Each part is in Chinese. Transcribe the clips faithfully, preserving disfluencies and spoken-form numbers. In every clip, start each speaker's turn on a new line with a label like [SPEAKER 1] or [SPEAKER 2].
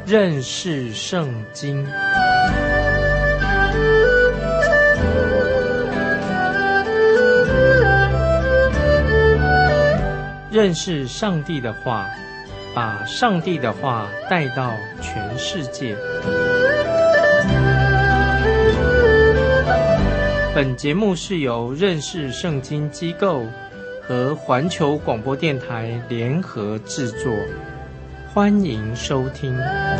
[SPEAKER 1] 认识圣经。认识上帝的话，把上帝的话带到全世界。本节目是由认识圣经机构和环球广播电台联合制作，欢迎收听。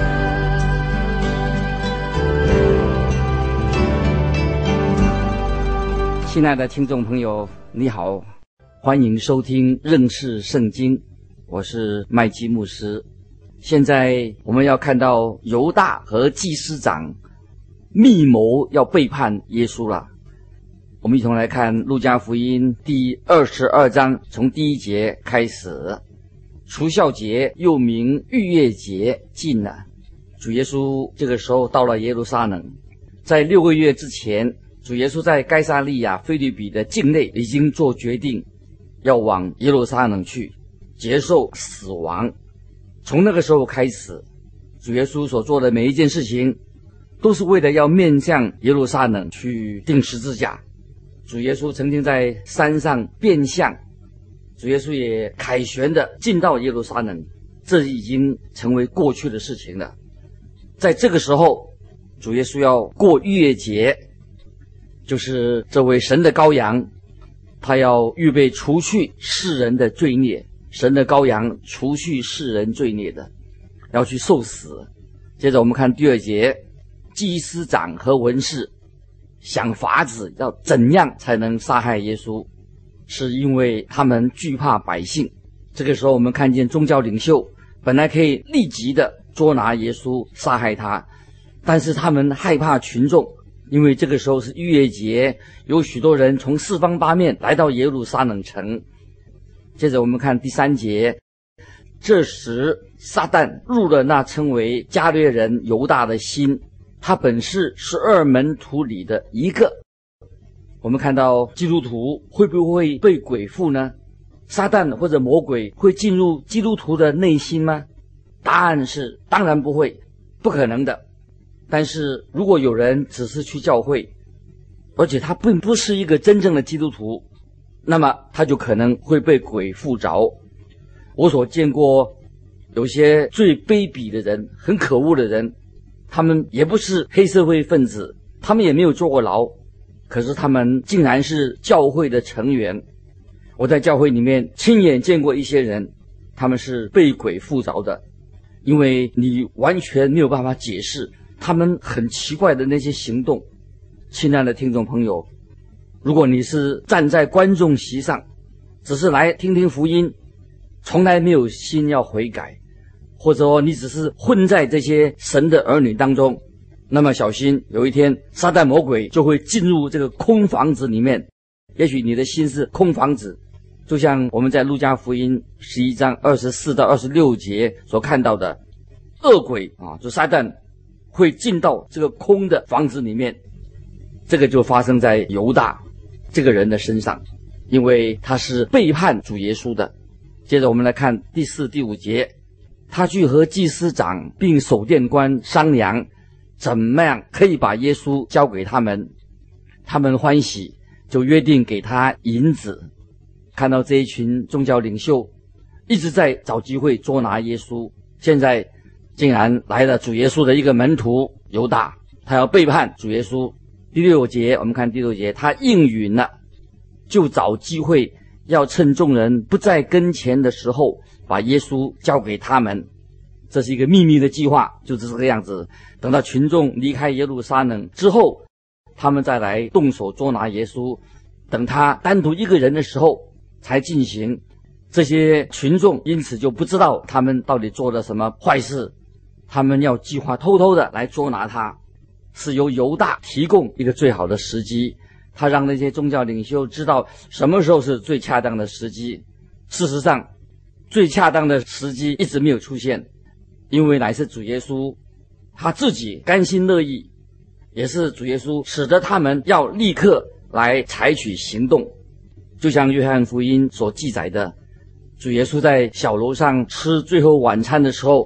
[SPEAKER 2] 亲爱的听众朋友，你好，欢迎收听认识圣经，我是麦基牧师。现在我们要看到犹大和祭司长密谋要背叛耶稣了。我们一同来看路加福音第二十二章，从第一节开始。除酵节又名逾越节近了，主耶稣这个时候到了耶路撒冷。在六个月之前，主耶稣在该撒利亚腓立比的境内已经做决定，要往耶路撒冷去接受死亡。从那个时候开始，主耶稣所做的每一件事情都是为了要面向耶路撒冷去钉十字架。主耶稣曾经在山上变相，主耶稣也凯旋的进到耶路撒冷，这已经成为过去的事情了。在这个时候，主耶稣要过逾越节，就是这位神的羔羊，他要预备除去世人的罪孽，神的羔羊除去世人罪孽的，要去受死。接着我们看第二节，祭司长和文士想法子要怎样才能杀害耶稣，是因为他们惧怕百姓。这个时候我们看见宗教领袖本来可以立即的捉拿耶稣杀害他，但是他们害怕群众，因为这个时候是逾越节，有许多人从四方八面来到耶路撒冷城。接着我们看第三节，这时撒旦入了那称为加略人犹大的心，他本是十二门徒里的一个。我们看到基督徒会不会被鬼附呢？撒旦或者魔鬼会进入基督徒的内心吗？答案是当然不会，不可能的。但是如果有人只是去教会，而且他并不是一个真正的基督徒，那么他就可能会被鬼附着。我所见过有些最卑鄙的人，很可恶的人，他们也不是黑社会分子，他们也没有坐过牢，可是他们竟然是教会的成员。我在教会里面亲眼见过一些人，他们是被鬼附着的，因为你完全没有办法解释他们很奇怪的那些行动。亲爱的听众朋友，如果你是站在观众席上，只是来听听福音，从来没有心要悔改，或者说你只是混在这些神的儿女当中，那么小心，有一天撒旦魔鬼就会进入这个空房子里面。也许你的心是空房子，就像我们在路加福音十一章二十四到二十六节所看到的，恶鬼啊，就撒旦会进到这个空的房子里面。这个就发生在犹大这个人的身上，因为他是背叛主耶稣的。接着我们来看第四、第五节，他去和祭司长并守殿官商量，怎么样可以把耶稣交给他们。他们欢喜，就约定给他银子。看到这一群宗教领袖一直在找机会捉拿耶稣，现在竟然来了主耶稣的一个门徒犹大，他要背叛主耶稣。第六节，我们看第六节，他应允了，就找机会要趁众人不在跟前的时候把耶稣交给他们。这是一个秘密的计划，就是这个样子。等到群众离开耶路撒冷之后，他们再来动手捉拿耶稣，等他单独一个人的时候才进行。这些群众因此就不知道他们到底做了什么坏事，他们要计划偷偷的来捉拿他。是由犹大提供一个最好的时机，他让那些宗教领袖知道什么时候是最恰当的时机。事实上，最恰当的时机一直没有出现，因为乃是主耶稣他自己甘心乐意，也是主耶稣使得他们要立刻来采取行动。就像约翰福音所记载的，主耶稣在小楼上吃最后晚餐的时候，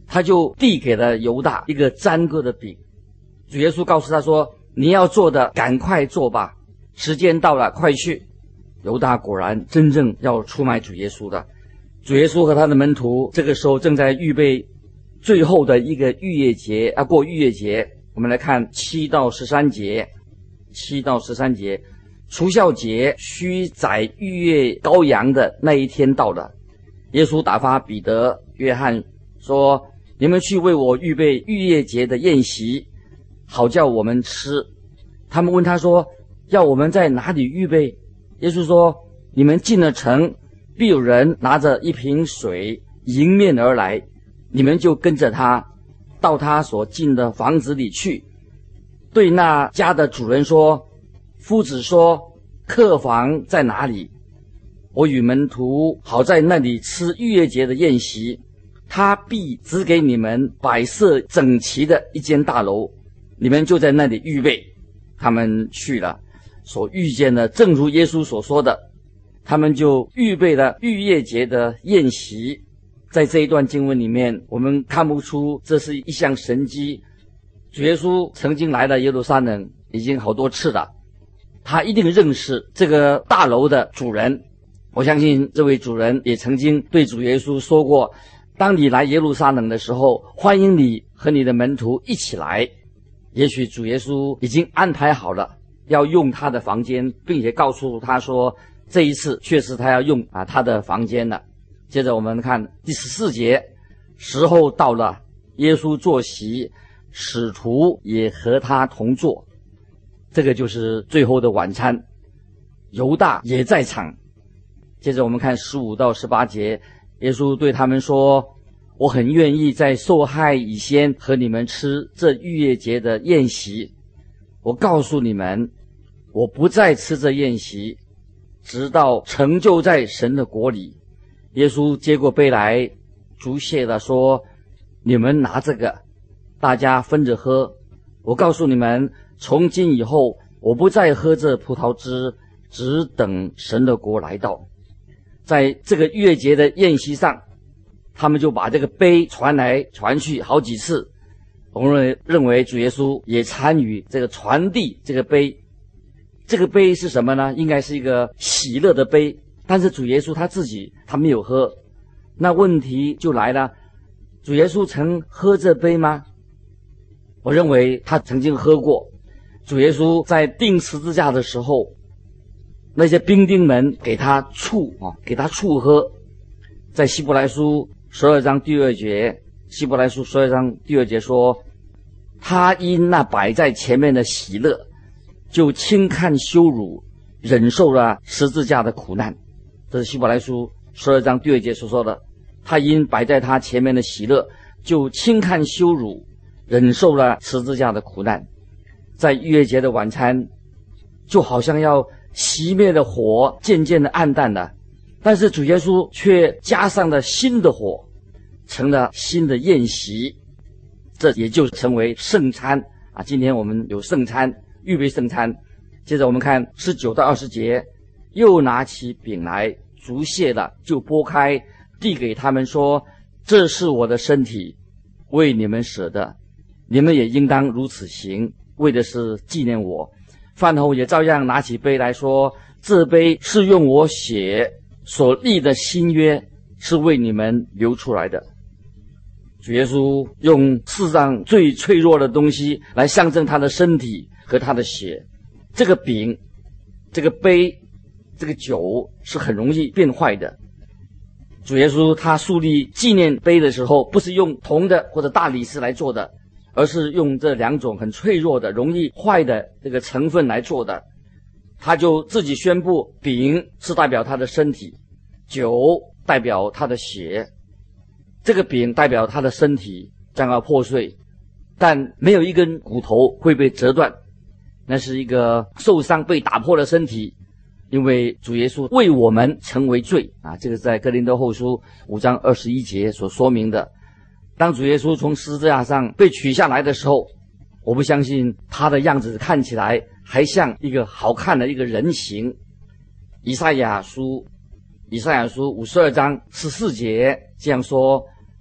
[SPEAKER 2] 他就递给了犹大一个粘过的饼。主耶稣告诉他说，你要做的赶快做吧，时间到了，快去。犹大果然真正要出卖主耶稣的。主耶稣和他的门徒这个时候正在预备最后的一个逾越节啊，过逾越节。我们来看七到十三节，七到十三节，除酵节须宰逾越羔羊的那一天到了，耶稣打发彼得、约翰说，你们去为我预备逾越节的宴席，好叫我们吃。他们问他说，要我们在哪里预备？耶稣说，你们进了城，必有人拿着一瓶水迎面而来，你们就跟着他到他所进的房子里去，对那家的主人说，夫子说，客房在哪里？我与门徒好在那里吃逾越节的宴席，他必指给你们摆设整齐的一间大楼，你们就在那里预备。他们去了，所遇见的正如耶稣所说的，他们就预备了逾越节的宴席。在这一段经文里面，我们看不出这是一项神迹。主耶稣曾经来了耶路撒冷已经好多次了，他一定认识这个大楼的主人。我相信这位主人也曾经对主耶稣说过，当你来耶路撒冷的时候，欢迎你和你的门徒一起来。也许主耶稣已经安排好了要用他的房间，并且告诉他说，这一次确实他要用啊他的房间了。接着我们看第十四节，时候到了，耶稣坐席，使徒也和他同坐。这个就是最后的晚餐，犹大也在场。接着我们看十五到十八节，耶稣对他们说，我很愿意在受害以先和你们吃这逾越节的宴席。我告诉你们，我不再吃这宴席，直到成就在神的国里。耶稣接过杯来，祝谢了说，你们拿这个，大家分着喝。我告诉你们，从今以后，我不再喝这葡萄汁，只等神的国来到。在这个逾越节的宴席上，他们就把这个杯传来传去好几次。我们认为认为主耶稣也参与这个传递这个杯。这个杯是什么呢？应该是一个喜乐的杯，但是主耶稣他自己他没有喝。那问题就来了，主耶稣曾喝这杯吗？我认为他曾经喝过。主耶稣在钉十字架的时候，那些兵丁们给他醋啊，给他醋喝。在希伯来书十二章第二节，希伯来书十二章第二节说，他因那摆在前面的喜乐，就轻看羞辱，忍受了十字架的苦难。这是希伯来书十二章第二节所说的，他因摆在他前面的喜乐，就轻看羞辱，忍受了十字架的苦难。在逾越节的晚餐，就好像要熄灭的火渐渐的暗淡了，但是主耶稣却加上了新的火，成了新的宴席，这也就成为圣餐啊！今天我们有圣餐，预备圣餐。接着我们看十九到二十节，又拿起饼来，祝谢了，就拨开，递给他们说，这是我的身体，为你们舍的，你们也应当如此行，为的是纪念我。饭后也照样拿起杯来说，这杯是用我血所立的新约，是为你们流出来的。主耶稣用世上最脆弱的东西来象征他的身体和他的血。这个饼、这个杯、这个酒是很容易变坏的。主耶稣他树立纪念碑的时候，不是用铜的或者大理石来做的，而是用这两种很脆弱的、容易坏的这个成分来做的。他就自己宣布，饼是代表他的身体，酒代表他的血。这个饼代表他的身体将要破碎，但没有一根骨头会被折断，那是一个受伤被打破的身体，因为主耶稣为我们成为罪啊！这个在哥林多后书五章二十一节所说明的。当主耶稣从十字架上被取下来的时候，我不相信他的样子看起来还像一个好看的一个人形。以赛亚书以赛亚书五十二章十四节这样说，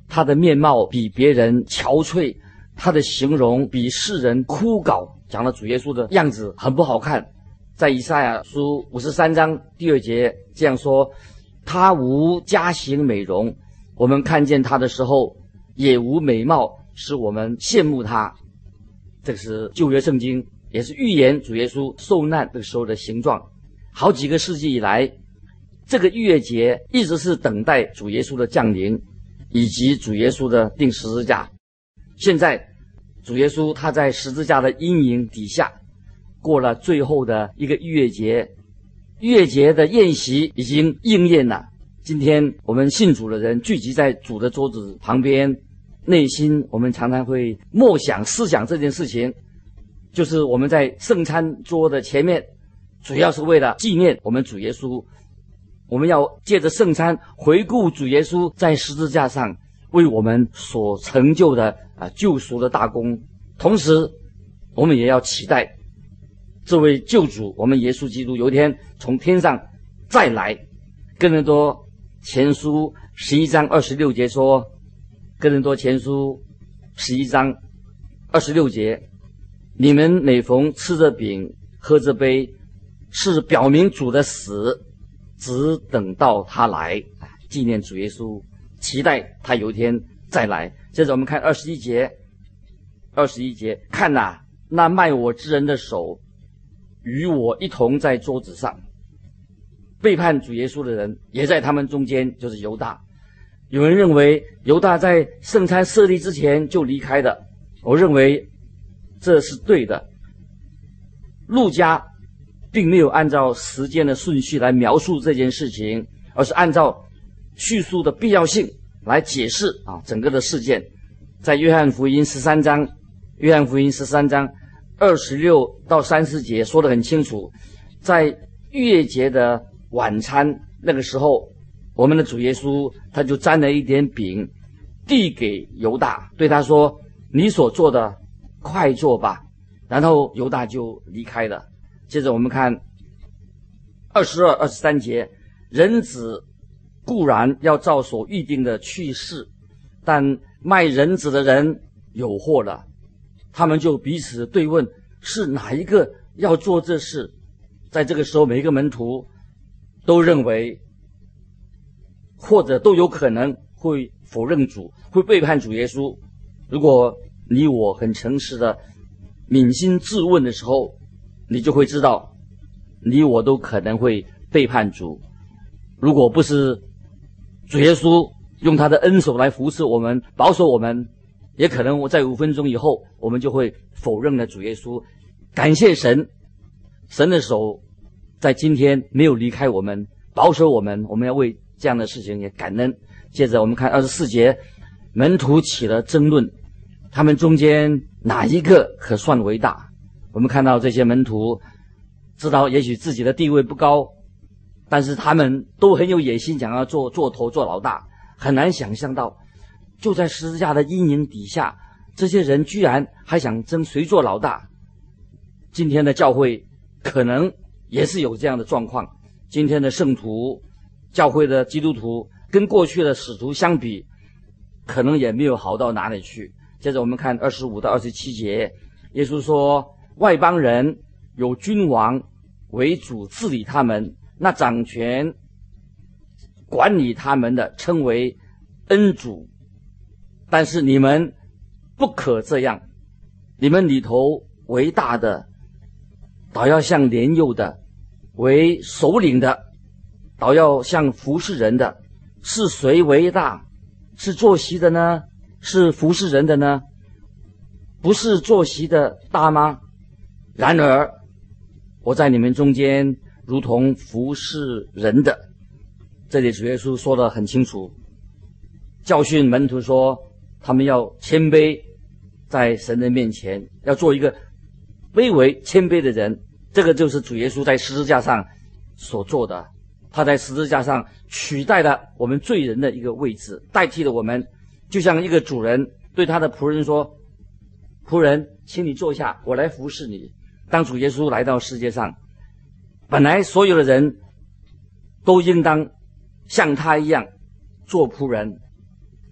[SPEAKER 2] 他的面貌比别人憔悴，他的形容比世人枯槁，讲了主耶稣的样子很不好看。在以赛亚书五十三章第二节这样说，他无佳形美容，我们看见他的时候也无美貌，使我们羡慕他。这个是旧约圣经，也是预言主耶稣受难的时候的形状。好几个世纪以来，这个逾越节一直是等待主耶稣的降临，以及主耶稣的钉十字架。现在主耶稣他在十字架的阴影底下过了最后的一个逾越节，逾越节的宴席已经应验了。今天我们信主的人聚集在主的桌子旁边，内心我们常常会默想思想这件事情，就是我们在圣餐桌的前面，主要是为了纪念我们主耶稣。我们要借着圣餐回顾主耶稣在十字架上为我们所成就的啊救赎的大功，同时我们也要期待这位救主我们耶稣基督有一天从天上再来。哥林多前书十一章二十六节说，哥林多前书十一章二十六节，你们每逢吃着饼喝着杯，是表明主的死，只等到他来，纪念主耶稣，期待他有一天再来。接着我们看二十一节，二十一节，看哪、啊，那卖我之人的手与我一同在桌子上。背叛主耶稣的人也在他们中间，就是犹大。有人认为犹大在圣餐设立之前就离开的，我认为这是对的。路加并没有按照时间的顺序来描述这件事情，而是按照叙述的必要性来解释啊整个的事件。在约翰福音十三章，约翰福音十三章二十六到三十节说得很清楚，在逾越节的晚餐那个时候，我们的主耶稣他就沾了一点饼，递给犹大，对他说：“你所做的，快做吧。”然后犹大就离开了。接着我们看二十二、二十三节，人子固然要照所预定的去世，但卖人子的人有祸了。他们就彼此对问，是哪一个要做这事？在这个时候，每一个门徒都认为，或者都有可能会否认主，会背叛主耶稣。如果你我很诚实的扪心自问的时候，你就会知道，你我都可能会背叛主。如果不是主耶稣用他的恩手来扶持我们，保守我们，也可能我在五分钟以后，我们就会否认了主耶稣。感谢神，神的手在今天没有离开我们，保守我们，我们要为这样的事情也感恩。接着我们看二十四节，门徒起了争论，他们中间哪一个可算为大？我们看到这些门徒知道也许自己的地位不高，但是他们都很有野心，想要做做头做老大。很难想象到就在十字架的阴影底下，这些人居然还想争谁做老大。今天的教会可能也是有这样的状况，今天的圣徒教会的基督徒跟过去的使徒相比，可能也没有好到哪里去。接着我们看二十五到二十七节，耶稣说，外邦人有君王为主治理他们，那掌权管理他们的称为恩主，但是你们不可这样，你们里头为大的倒要像年幼的，为首领的倒要像服侍人的。是谁为大？是坐席的呢？是服侍人的呢？不是坐席的大吗？然而我在你们中间如同服侍人的。这里主耶稣说得很清楚，教训门徒说他们要谦卑，在神的面前要做一个卑微谦卑的人。这个就是主耶稣在十字架上所做的，他在十字架上取代了我们罪人的一个位置，代替了我们。就像一个主人对他的仆人说，仆人请你坐下，我来服侍你。当主耶稣来到世界上，本来所有的人都应当像他一样做仆人，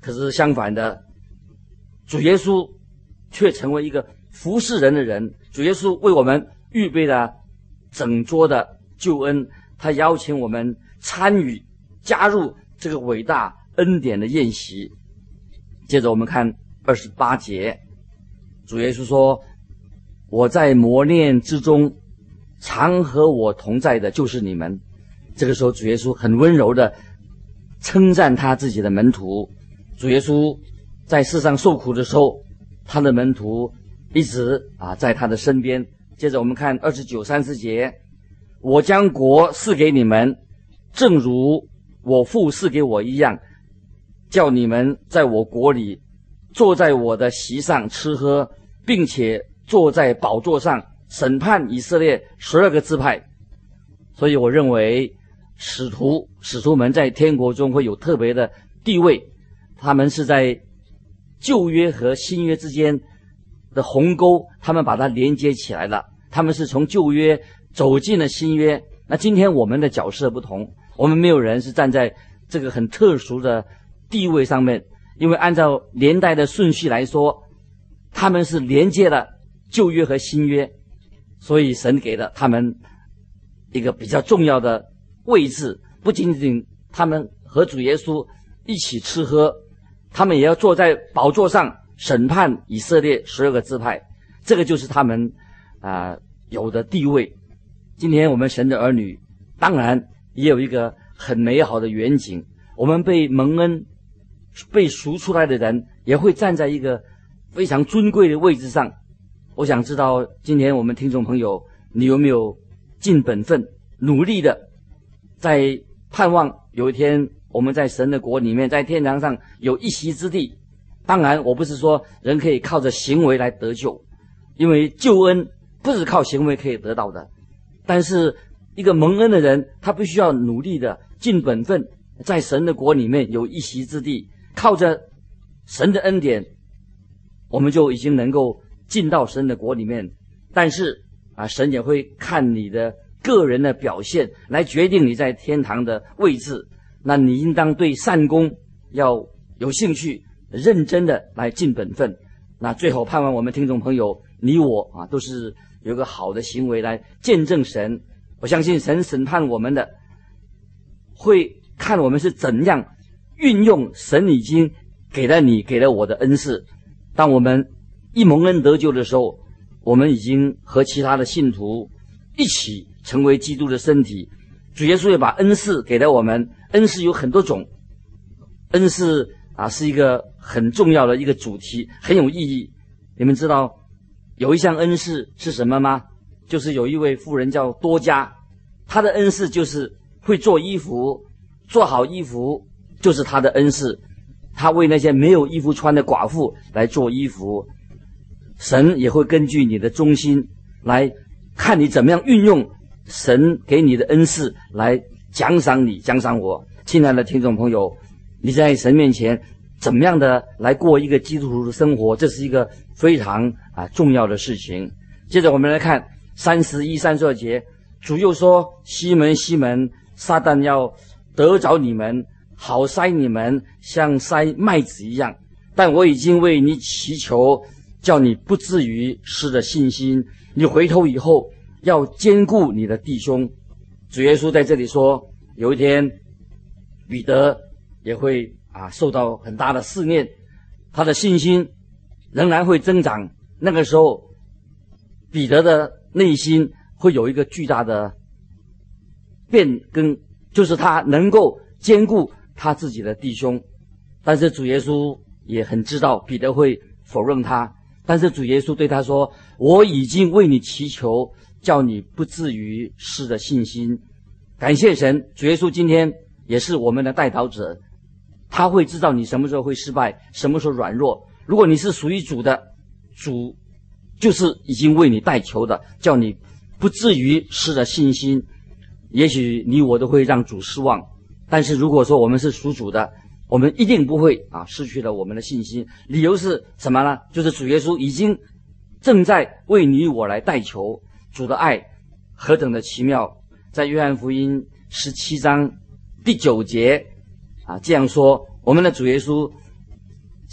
[SPEAKER 2] 可是相反的，主耶稣却成为一个服侍人的人。主耶稣为我们预备了整桌的救恩，他邀请我们参与加入这个伟大恩典的宴席。接着我们看二十八节，主耶稣说，我在磨练之中，常和我同在的就是你们。这个时候主耶稣很温柔的称赞他自己的门徒。主耶稣在世上受苦的时候，他的门徒一直啊在他的身边。接着我们看二十九、三十节，我将国赐给你们，正如我父赐给我一样，叫你们在我国里坐在我的席上吃喝，并且坐在宝座上审判以色列十二个支派。所以我认为使徒使徒们在天国中会有特别的地位，他们是在旧约和新约之间的鸿沟，他们把它连接起来了。他们是从旧约走进了新约。那今天我们的角色不同，我们没有人是站在这个很特殊的地位上面，因为按照年代的顺序来说，他们是连接了旧约和新约，所以神给了他们一个比较重要的位置。不仅仅他们和主耶稣一起吃喝，他们也要坐在宝座上审判以色列十二个支派。这个就是他们啊、呃、有的地位。今天我们神的儿女当然也有一个很美好的远景，我们被蒙恩被赎出来的人也会站在一个非常尊贵的位置上。我想知道今天我们听众朋友，你有没有尽本分努力的在盼望有一天我们在神的国里面，在天堂上有一席之地。当然我不是说人可以靠着行为来得救，因为救恩不是靠行为可以得到的，但是一个蒙恩的人，他必须要努力的尽本分，在神的国里面有一席之地。靠着神的恩典，我们就已经能够进到神的国里面。但是啊，神也会看你的个人的表现来决定你在天堂的位置。那你应当对善功要有兴趣，认真的来尽本分。那最后盼望我们听众朋友，你我啊都是有个好的行为来见证神。我相信神审判我们的，会看我们是怎样运用神已经给了你给了我的恩赐。当我们一蒙恩得救的时候，我们已经和其他的信徒一起成为基督的身体。主耶稣也把恩赐给了我们，恩赐有很多种，恩赐啊是一个很重要的一个主题，很有意义。你们知道有一项恩赐是什么吗？就是有一位妇人叫多加，她的恩赐就是会做衣服，做好衣服就是她的恩赐。她为那些没有衣服穿的寡妇来做衣服。神也会根据你的忠心来看你怎么样运用神给你的恩赐来奖赏你，奖赏我。亲爱的听众朋友，你在神面前怎么样的来过一个基督徒的生活，这是一个非常啊重要的事情。接着我们来看三十一、三十二节，主又说：西门，西门，撒旦要得着你们，好筛你们，像筛麦子一样。但我已经为你祈求，叫你不至于失了信心。你回头以后要兼顾你的弟兄。主耶稣在这里说，有一天彼得也会啊受到很大的试炼，他的信心仍然会增长。那个时候彼得的内心会有一个巨大的变更，就是他能够兼顾他自己的弟兄。但是主耶稣也很知道彼得会否认他，但是主耶稣对他说：我已经为你祈求，叫你不至于失了信心。感谢神，主耶稣今天也是我们的代祷者，他会知道你什么时候会失败，什么时候软弱。如果你是属于主的，主就是已经为你代求的，叫你不至于失了信心。也许你我都会让主失望，但是如果说我们是属主的，我们一定不会啊失去了我们的信心。理由是什么呢？就是主耶稣已经正在为你我来代求。主的爱何等的奇妙，在约翰福音十七章第九节啊这样说：我们的主耶稣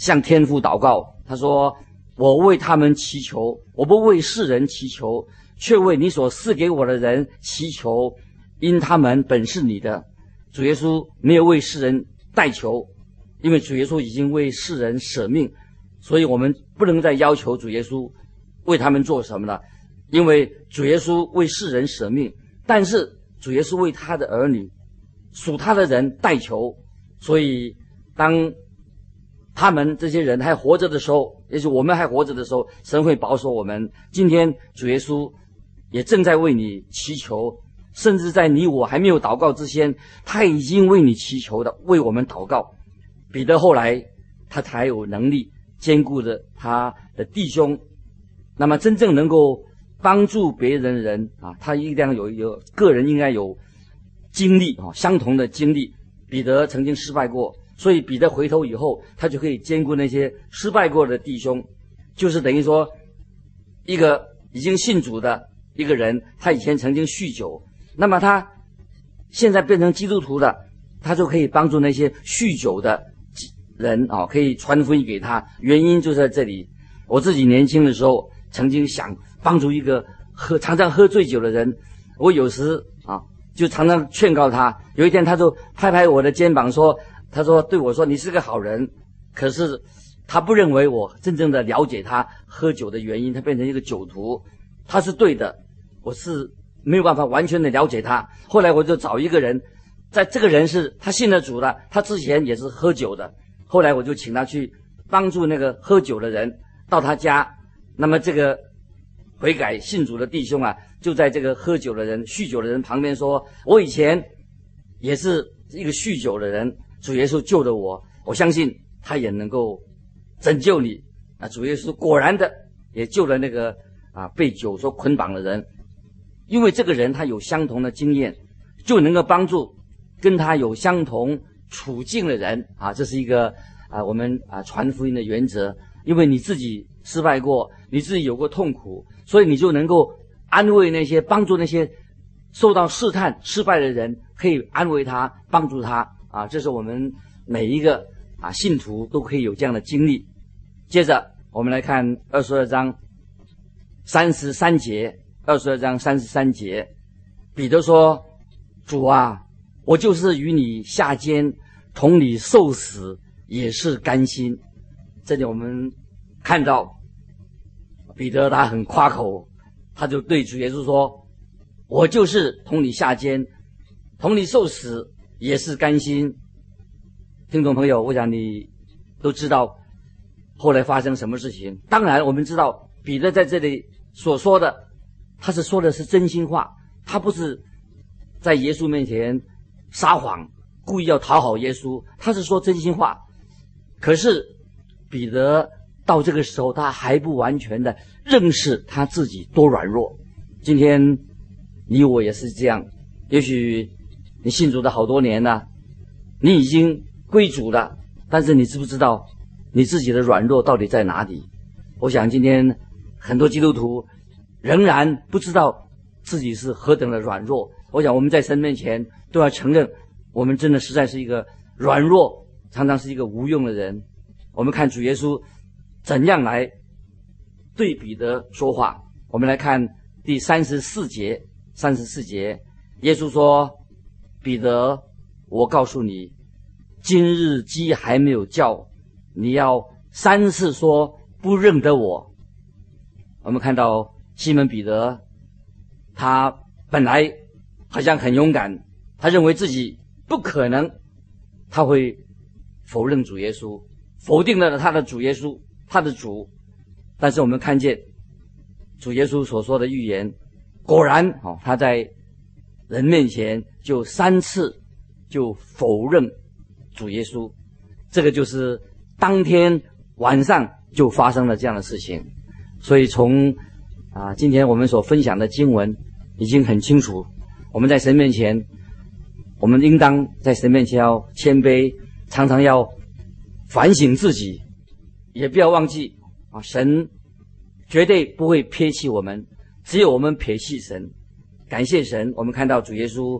[SPEAKER 2] 向天父祷告，他说：我为他们祈求，我不为世人祈求，却为你所赐给我的人祈求，因他们本是你的。主耶稣没有为世人代求，因为主耶稣已经为世人舍命，所以我们不能再要求主耶稣为他们做什么了，因为主耶稣为世人舍命，但是主耶稣为他的儿女属他的人代求，所以当他们这些人还活着的时候，也许我们还活着的时候，神会保守我们。今天主耶稣也正在为你祈求，甚至在你我还没有祷告之前，他已经为你祈求的，为我们祷告。彼得后来他才有能力兼顾着他的弟兄，那么真正能够帮助别人的人啊，他一定要有有个人应该有经历啊，相同的经历。彼得曾经失败过，所以彼得回头以后，他就可以兼顾那些失败过的弟兄，就是等于说，一个已经信主的一个人，他以前曾经酗酒，那么他现在变成基督徒了，他就可以帮助那些酗酒的人啊，可以传福音给他。原因就在这里。我自己年轻的时候，曾经想帮助一个喝常常喝醉酒的人，我有时啊就常常劝告他。有一天，他就拍拍我的肩膀说：“他说对我说，你是个好人。”可是他不认为我真正的了解他喝酒的原因，他变成一个酒徒。他是对的，我是没有办法完全的了解他。后来我就找一个人，在这个人是他信了主的，他之前也是喝酒的。后来我就请他去帮助那个喝酒的人，到他家。那么这个悔改信主的弟兄啊，就在这个喝酒的人、酗酒的人旁边说：“我以前也是一个酗酒的人，主耶稣救了我，我相信他也能够拯救你。”啊，主耶稣果然的也救了那个啊被酒所捆绑的人，因为这个人他有相同的经验，就能够帮助跟他有相同处境的人啊，这是一个啊我们啊传福音的原则。因为你自己失败过，你自己有过痛苦，所以你就能够安慰那些帮助那些受到试探失败的人，可以安慰他，帮助他啊。这是我们每一个啊信徒都可以有这样的经历。接着我们来看二十二章三十三节，二十二章三十三节，彼得说：“主啊，我就是与你下监，同你受死，也是甘心。”这里我们看到彼得他很夸口，他就对主耶稣说：“我就是同你下监，同你受死，也是甘心。”听众朋友，我想你都知道后来发生什么事情。当然我们知道彼得在这里所说的，他是说的是真心话，他不是在耶稣面前撒谎，故意要讨好耶稣，他是说真心话。可是彼得到这个时候，他还不完全的认识他自己多软弱。今天你我也是这样，也许你信主的好多年了，你已经归主了，但是你知不知道你自己的软弱到底在哪里？我想今天很多基督徒仍然不知道自己是何等的软弱。我想我们在神面前都要承认，我们真的实在是一个软弱，常常是一个无用的人。我们看主耶稣怎样来对彼得说话。我们来看第三十四节，三十四节，耶稣说：“彼得，我告诉你，今日鸡还没有叫，你要三次说不认得我。”我们看到西门彼得，他本来好像很勇敢，他认为自己不可能他会否认主耶稣，否定了他的主耶稣，他的主。但是我们看见主耶稣所说的预言，果然哦，他在人面前就三次就否认主耶稣。这个就是当天晚上就发生了这样的事情。所以从啊今天我们所分享的经文已经很清楚，我们在神面前，我们应当在神面前要谦卑，常常要反省自己，也不要忘记啊，神绝对不会撇弃我们，只有我们撇弃神。感谢神，我们看到主耶稣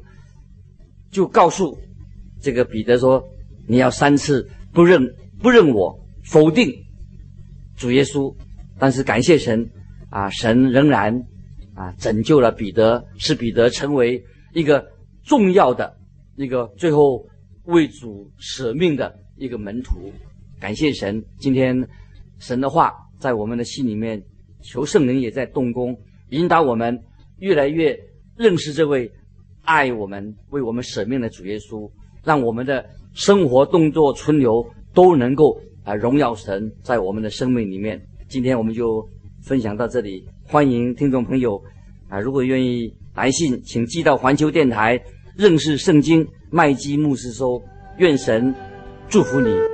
[SPEAKER 2] 就告诉这个彼得说：“你要三次不认不认我， 否定主耶稣，但是感谢神啊，神仍然啊拯救了彼得，使彼得成为一个重要的一个最后为主舍命的一个门徒。感谢神，今天神的话在我们的心里面，求圣灵也在动工，引导我们越来越认识这位爱我们、为我们舍命的主耶稣，让我们的生活、动作、存留都能够啊荣耀神在我们的生命里面。今天我们就分享到这里，欢迎听众朋友啊，如果愿意来信，请寄到环球电台认识圣经麦基牧师收。愿神祝福你。